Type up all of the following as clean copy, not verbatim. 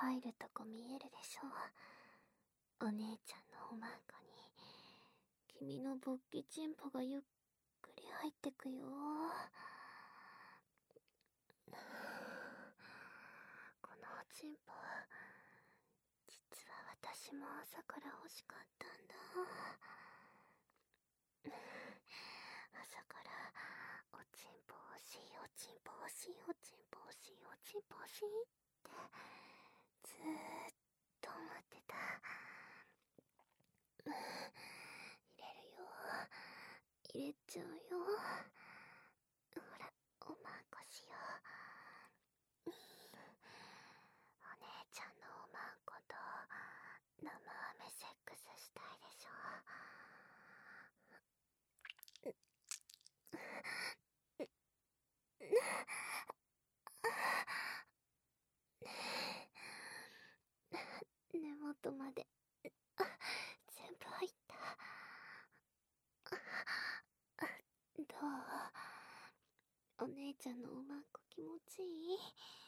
入るとこ見えるでしょ。お姉ちゃんのおまんこに君の勃起チンポがゆっくり入ってくよ。このおちんぽ、実は私も朝から欲しかったんだ。朝からおちんぽ欲しい、おちんぽ欲しい、おちんぽ欲しい、おちんぽ欲しいってずーっと思ってた。入れるよ、入れちゃうよ。ほら、おまんこしよう。お姉ちゃんのおまんこと生飴セックスしたいでしょ。根元まで全部入った。どう？お姉ちゃんのおまんこ気持ちいい？い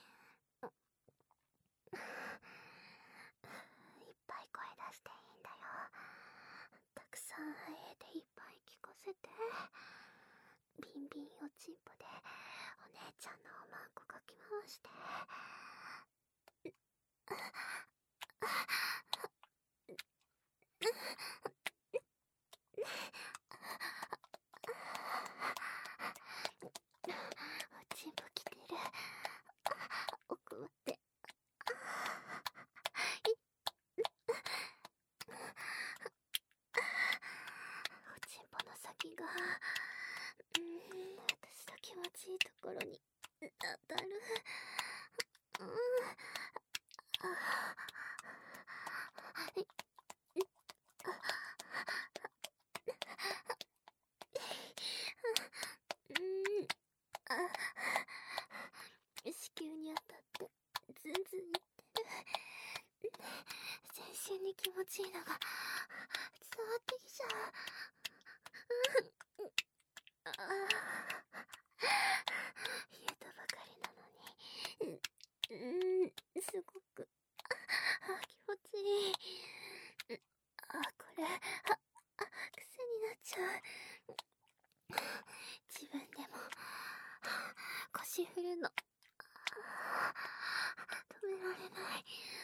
っぱい声出していいんだよ。たくさん生えていっぱい聞かせて。ビンビンおちんぽでお姉ちゃんのおまんこかき回して。おちんぽきてる。奥まで。おちんぽの先が私の気持ちいいところに当たる。子宮に当たってズンズンいってる。全身に気持ちいいのが伝わってきちゃう。冷えたばかりなのにすごく気持ちいい。これ癖になっちゃう。自分でも腰振るの止められない。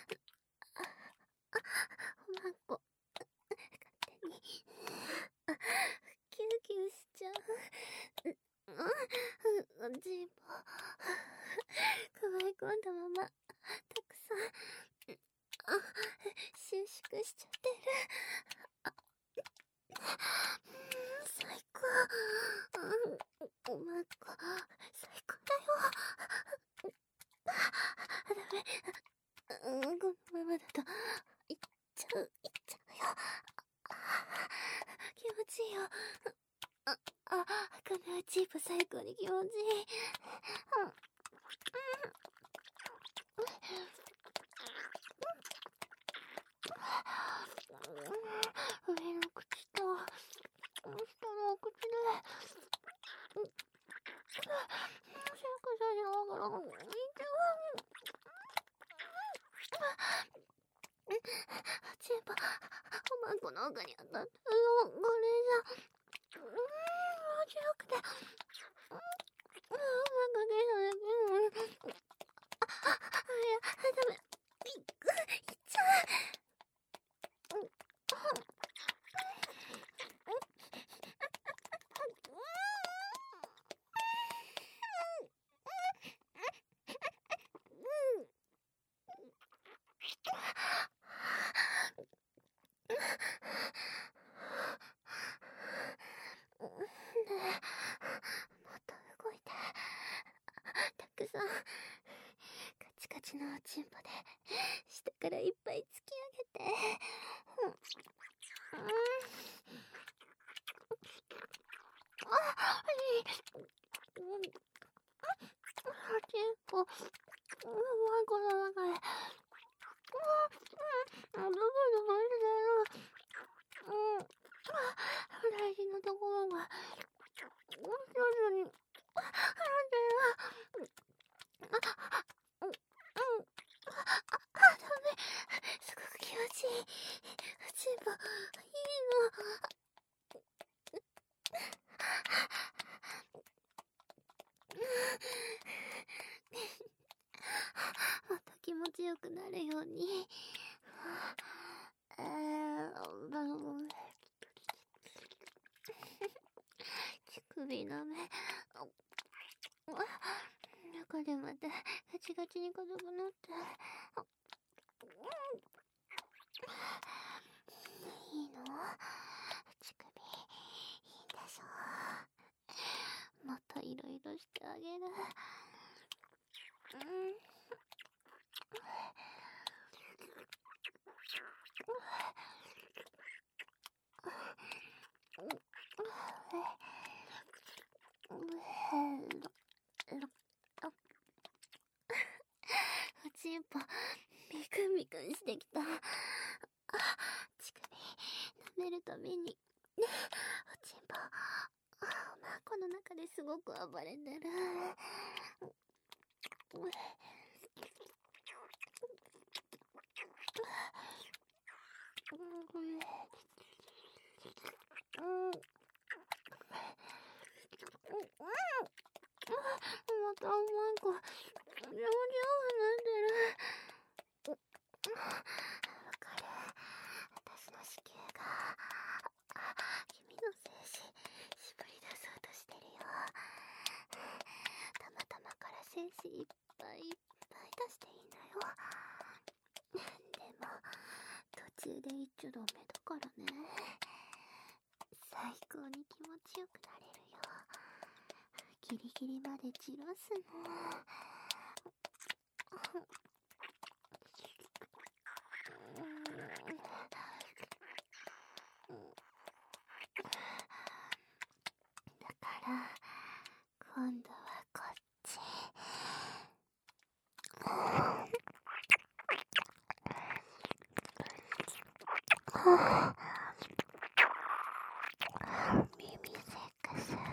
おまんこ勝手にキューキューしちゃう。おちんぽくわえ込んだままたくさん収縮しちゃってる。最高。おまんこ最高だよ。ダメ。このままだといっちゃうよ。気持ちいいよ。このチープ最高に気持ちいい。上の口と下の口でシャクシャしながらチープおまんこの奥に当たったの。これじゃ気持ちよくておまんこゲソでダメ。いっちゃう。また動いてたくさんカチカチのおちんぽで下からいっぱい突き上げておちんぽおまんこの中でブクブクしてる。大事なところが徐々にダのに。乳首の目。中でまたガチガチに硬くなって。いいの？乳首、いいんでしょ？もっといろいろしてあげる。おちんぽ、みくんみくんしてきた。乳首、舐めるたびに、おちんぽ、この中ですごく暴れてる。またおまんこ、上々離れてる。わかる。私の子宮が、君の精子、絞り出そうとしてるよ。たまたまから精子いっぱいいっぱい出していいんだよ。でも、途中で一丁ダメだからね。最高に気持ちよくなれるよ。ギリギリまで散らすの。だから今度はこっち。耳セックス。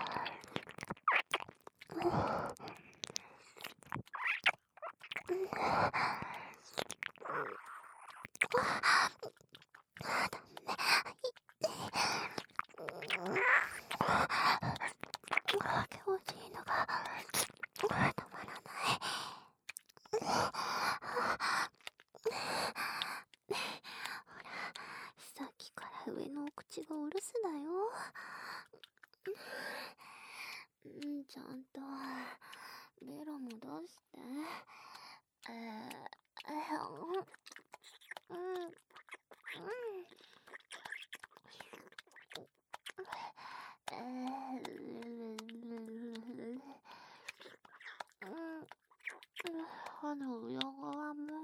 気持ちいいのが止まらない。ほら、さっきから上のお口がお留守だよ。ちゃんとベロも出して。歯の裏側も。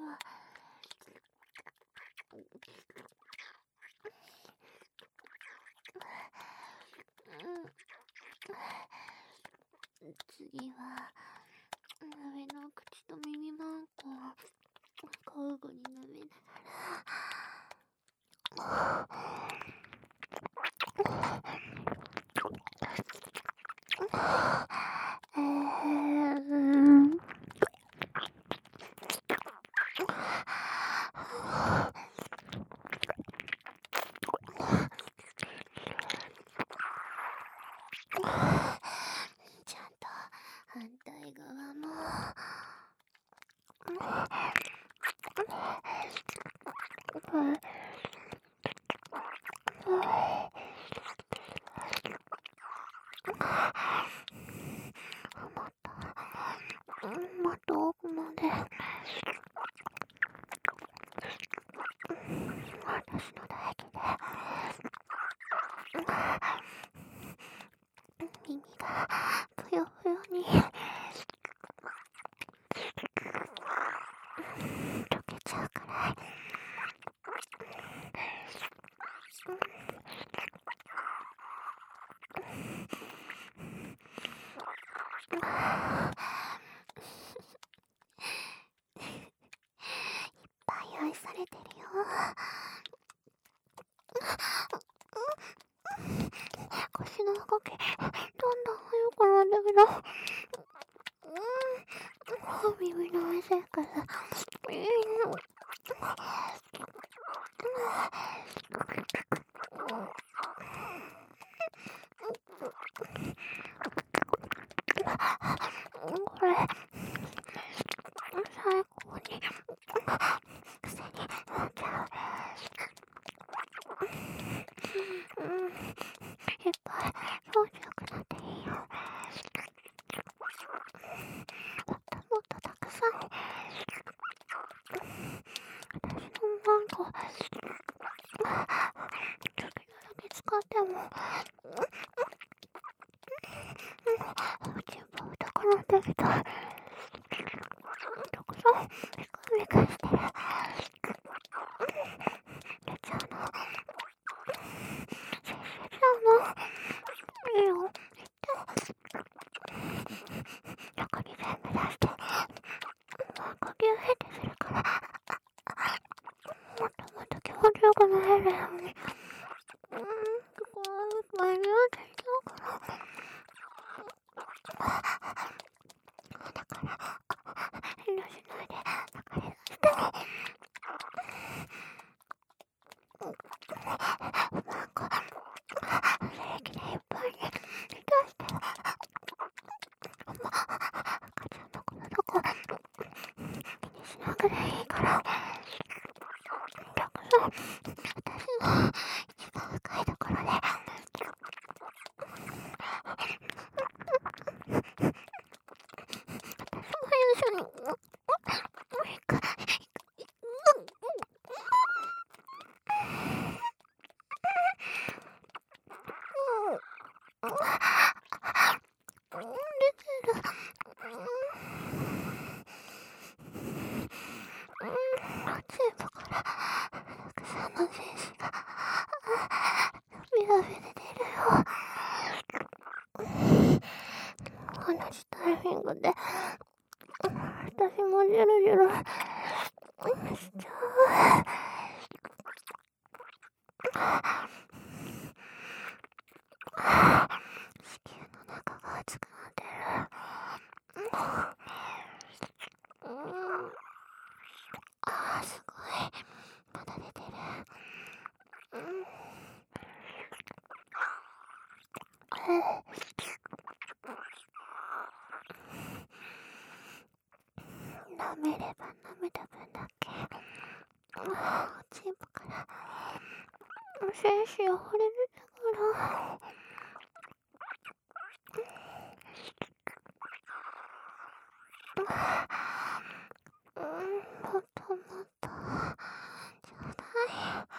次は上の口と耳マンコを交互に舐めながら。ちゃんと反対側も。もっと奥まで。私の唾液で耳がぷよぷよに溶けちゃうから。いっぱい愛されてるよ。腰の動きどんどん速くなるけど、耳の上せっかさ。これ最高にちんぽ痛くなってきた。たくさんビクビクしてる。出ちゃうの。出ちゃうの。いいよ。中に全部出して。呼吸変ってするから。もっともっと気持ちよくなれるように。そこは前には出ちゃうから。だから遠慮しないで中に出してみ。なんか精液でいっぱいに出して赤ちゃんのこととか気にしなくていいからたくさん私の一番深いところで私も一緒にチームからたくさんの精子がビラビラ出るよ。同じタイミングで私もジュルジュルしちゃう。子宮の中が熱くなってる。すごいまだ出てる。舐めれば舐めた分だけおちんぽから精子が溢れ出たからもっともっとちょうだい。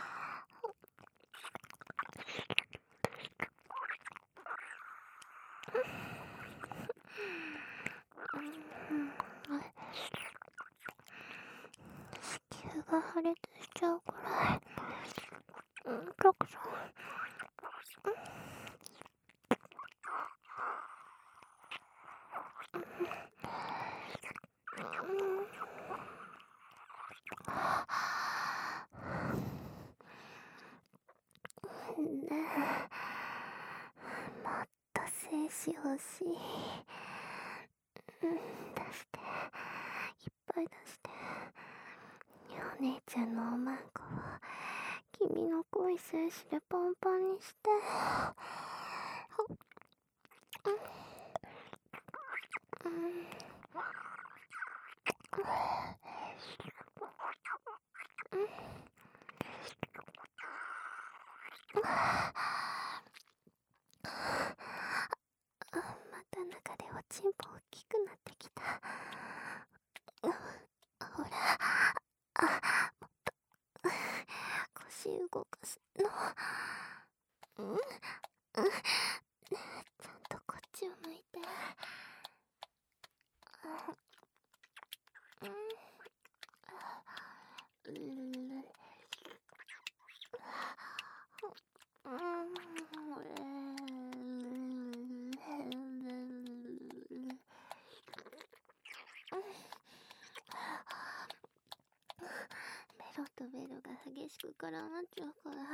子宮が破裂しちゃうくらいたくさんねえもっと精子欲しい。出していっぱい出して。お姉ちゃんのおまんこを君の濃い精子でパンパンにして。また中でおちんぽ大きくなってきた。ほらもっと腰動かすの。ちゃんとこっちを向いて。ベロとベロが激しく絡まっちゃうくらい。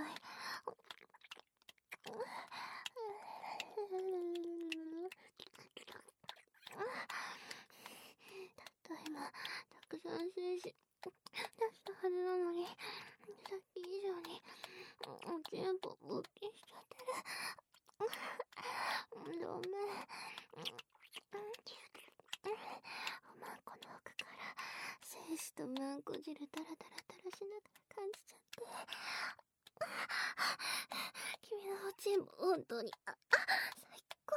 たった今たくさん精子出したはずなのにさっき以上におちんぽ勃起しちゃってる。ごめん。おまんこの奥から精子とまんこ汁タラタラタラしながら感じちゃって。君のおちんぽ本当に最高。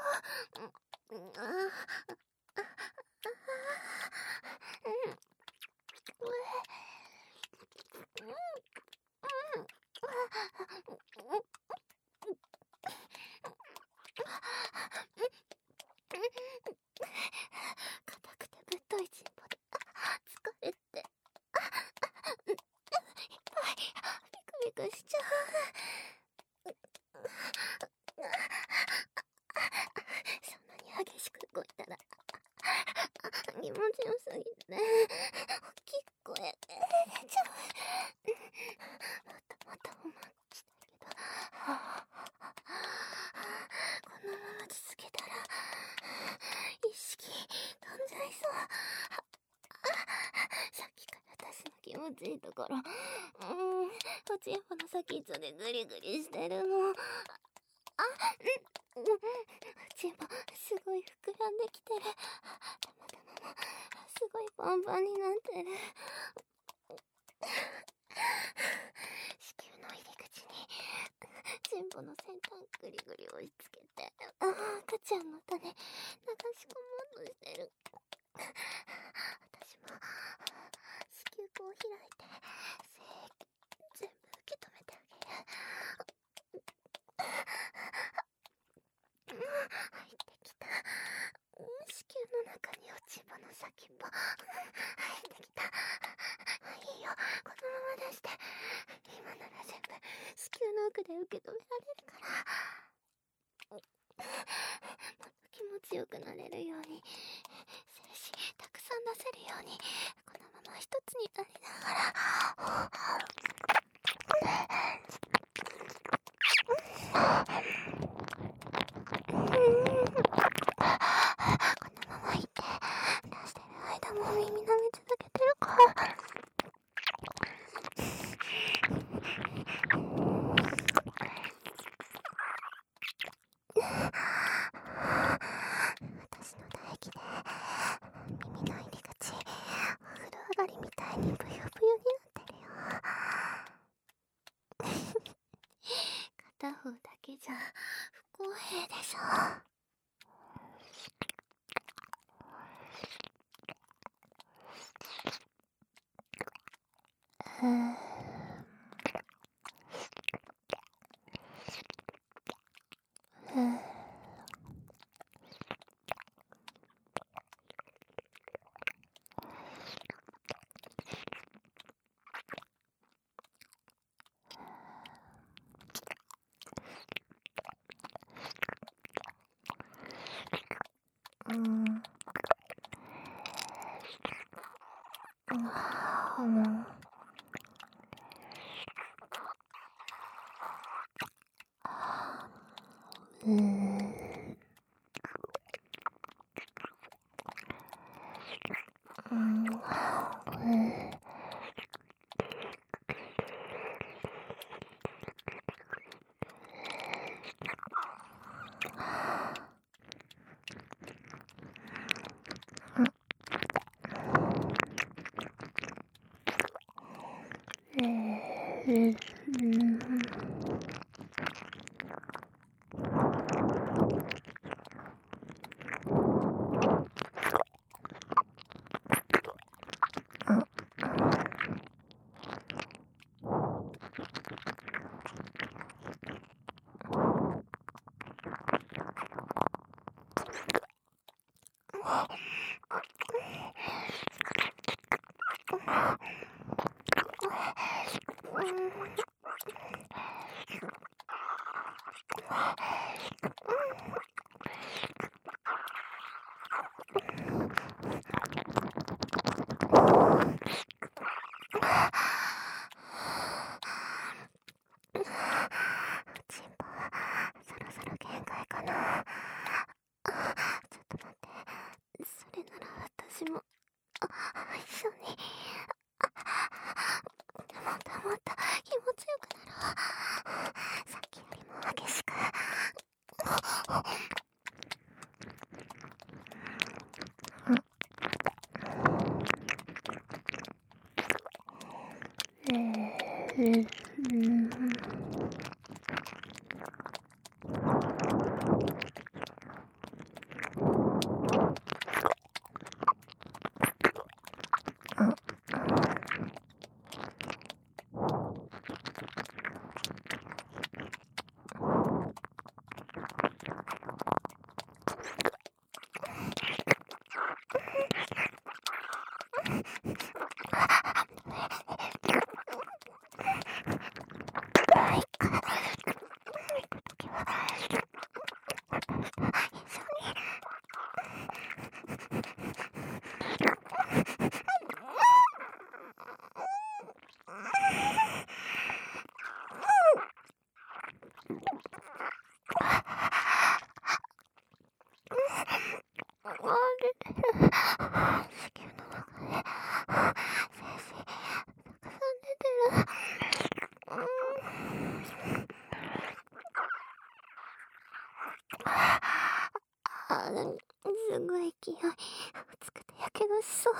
強すぎて大きい声で出ちゃう。もっとお待ちしたいけど、このまま続けたら意識飛んじゃいそう。さっきから私の気持ちいいところ、おちんぽの先っちょでグリグリしてるの。おちんぽすごい膨らんできてる。玉もすごいパンパンになってる。子宮の入り口にちんぽの先端グリグリ押し付けて赤ちゃんの種流し込もうとしてる。私も子宮口を開いて全部受け止めてあげる。入ってきた。子宮の中におちんぽの先っぽ入ってきた。いいよ、このまま出して。今なら全部子宮の奥で受け止められるから。もっと気持ちよくなれるように、精子たくさん出せるように、このまま一つになりながらこのままいて、出してる間も耳舐め続けてるから。私の唾液で耳の入り口、お風呂上がりみたいにブヨブヨになってるよ。片方だけじゃ不公平でしょ。チンポ、そろそろ限界かな。ちょっと待って。それなら私も一緒にもっともっと気持ちよくなるわ。さっきよりも激しく。 すごい勢い。熱くてやけどしそう。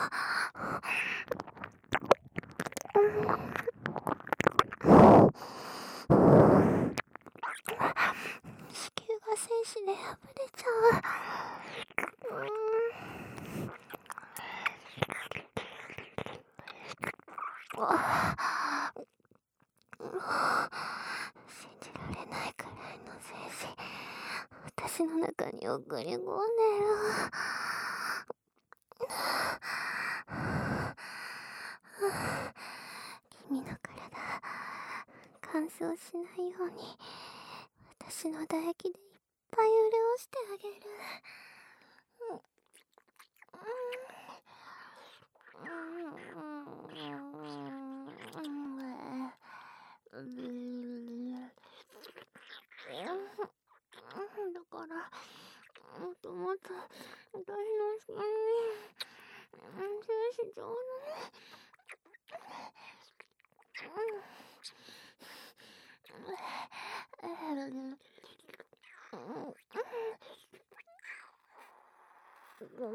子宮が精子で破れちゃう。信じられないくらいの精子、私の中に送り込んでる。君の体、乾燥しないように私の唾液でいっぱい潤してあげる。だからもっともっと私の下に精子ちょうこ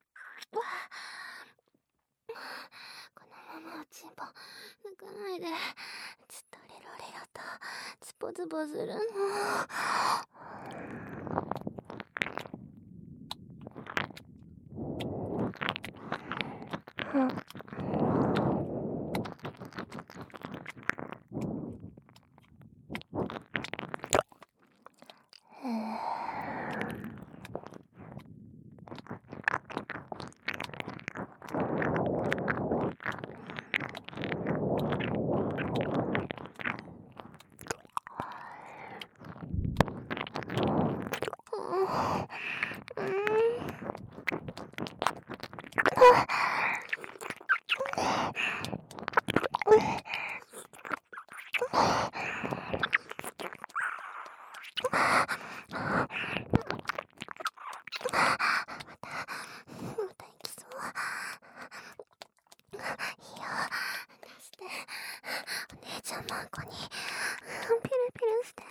のままおちんぽ抜かないで。ずっとリロリロとツポツポするの。また行きそう。いいよ、出して。お姉ちゃんマンコにピルピルして。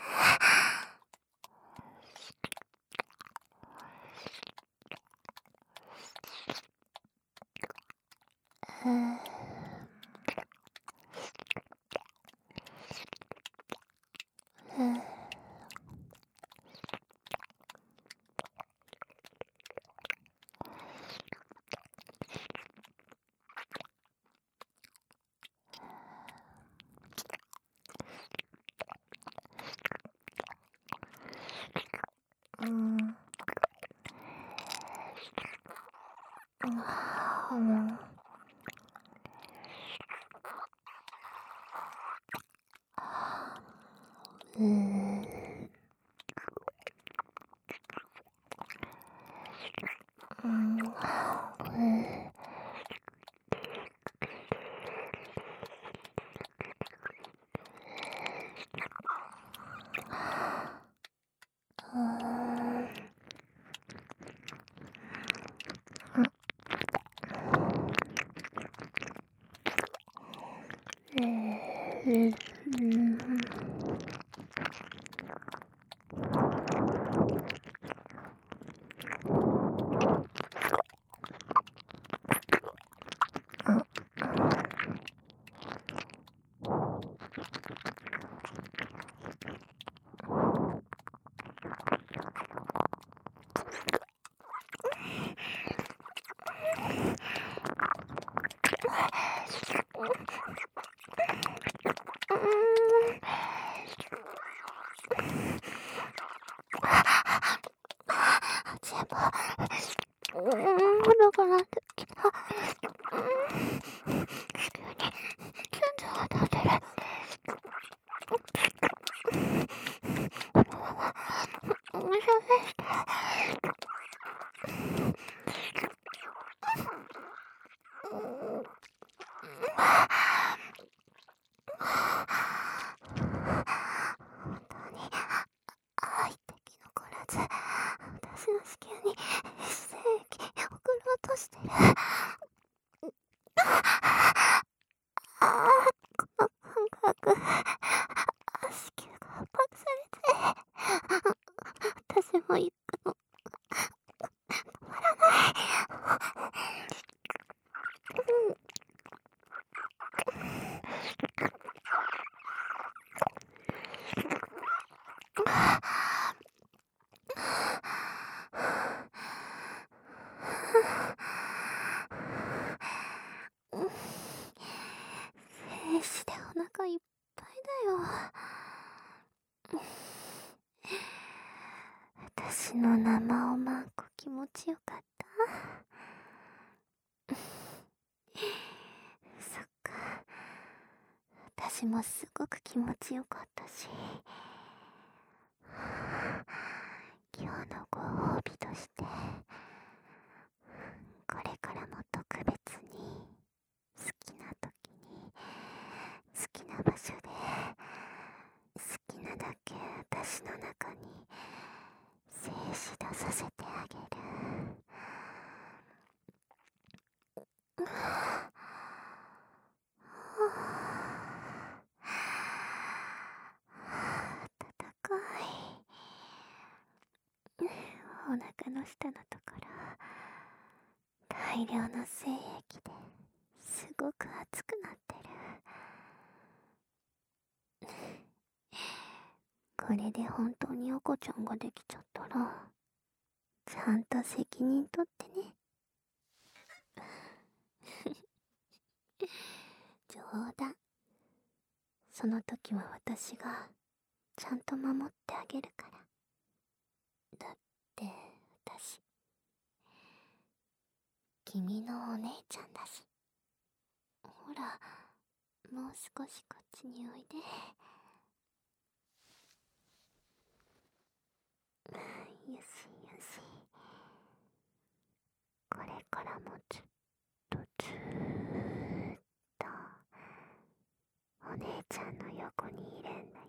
だからってきた。急にキュンと当たってる。このままお店でして。本当に愛って気残らず私の子宮に精液送ろうとしてる。この感覚、子宮が圧迫されて私も行くの。 私の生おまんこ気持ちよかった。そっか。私もすごく気持ちよかったし、今日のご褒美として、これからも特別に、好きな時に、好きな場所で、好きなだけ私の中に、静止出させてあげる。暖かい。お腹の下のところ、大量の精液ですごく熱くなってる。これで本当に赤ちゃんができちゃったら、ちゃんと責任取ってね。冗談。その時は私がちゃんと守ってあげるから。だって私、君のお姉ちゃんだし。ほら、もう少しこっちにおいで。よしよし。これからもずっとお姉ちゃんの横にいるんだよ。